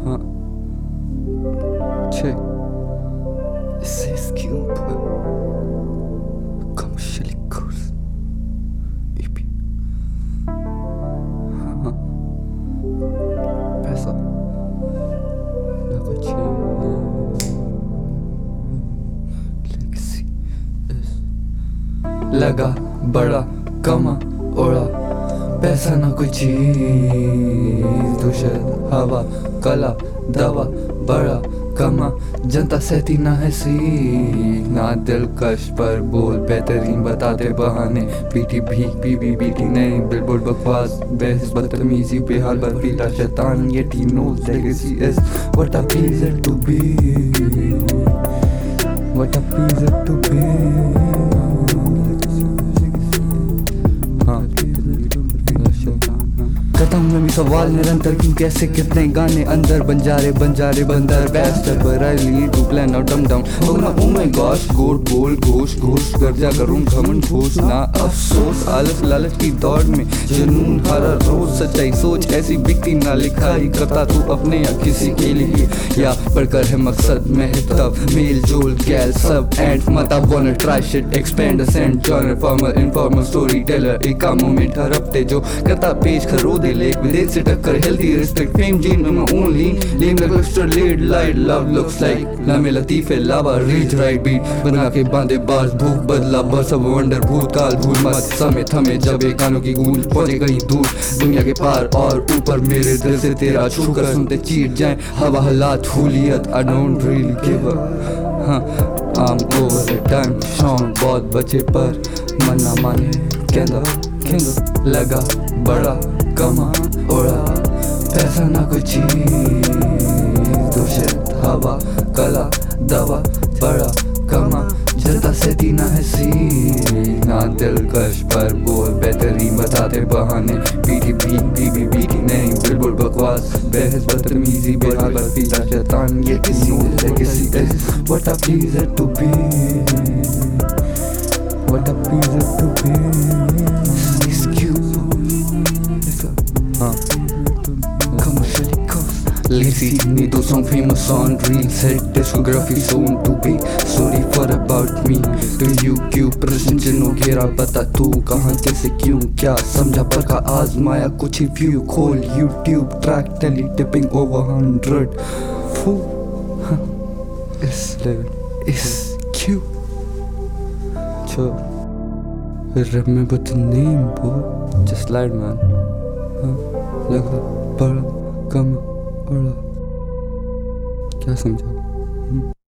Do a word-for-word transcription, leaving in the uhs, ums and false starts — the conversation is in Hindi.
हाँ check. Es ist Cube. Commercially course. E P. हाँ पैसा ना कुछ legacy is लगा बड़ा कमा उड़ा पैसा ना कोई चीज दूषित हवा कला दवा बड़ा कमा जनता सहती ना है सी ना दिलकश पर बोल बेहतरीन बताते बहाने पीटी भी बीबी बीटी नहीं बिलबोर्ड बकवास बहस बदतमीजी पे हाल बरफीला शैतान ये टीनो legacy is what a pleasure to be what a pleasure to be करता हूँ मैं भी सवाल निरंतर क्यों कैसे कितने गाने अंदर बंजारे बंजारे बंदर बैस्टर पर I lead to plan out dumb down हो ना ओ माय गॉश गोड बोल घोष घोष कर जा करूँ घमंड घोष ना अफसोस आलस लालच की दौड़ में जुनून हरा रोज सच्चाई सोच ऐसी बिकती ना लिखाई करता तू अपने या किसी के लिए या पढ़कर है मकसद महतब मेल जोल गैल सब एंड मत I wanna try shit expand ascend genre formal informal storyteller एक कामों में ठहरते जो करता पेश खरो दे लेक विदेश से टक्कर हेल्दी रिस्पेक्ट फेम जीन में मैं only lame the cluster lead light love looks like लामे लतीफे लावा रीच राइट बीट बना के बांधे बाज भूख बदला बरस अब वंडर भूतकाल भूल मत समय थमे जब एक कानों की गूंज पहुंचे कहीं दूर दुनिया के पार और ऊपर मेरे दिल से तेरा छू कर सुनते चीर जाए हवा हालात हुलियत I don't really give up हाँ I'm over the time शौक बहुत बचे पर मन ना माने कहना कहना लगा बड़ा कमा उड़ा पैसा ना कोई चीज दूषित हवा कला दवा बड़ा कमा जता से दीना है सी ना दिलकश पर बोल बेहतरीन बताते बहाने पीटी भी बीबी बीटी नहीं बिल्कुल बकवास बहस बदतमीजी बेहाल बरफीला शैतान ये किसी legacy is what a pleasure to be what a pleasure to be Lazy need those song famous on reels hit discography soon to be sorry for about me to you क्यों प्रश्न चिन्हों घेरा बता तू कहाँ कैसे क्यों क्या समझा पर का आजमाया कुछ ही व्यू खोल YouTube track tally tipping over hundred फू इस लेवल इस क्यों चो remember the name boy just slide man हाँ लगा बड़ा कम क्या समझा?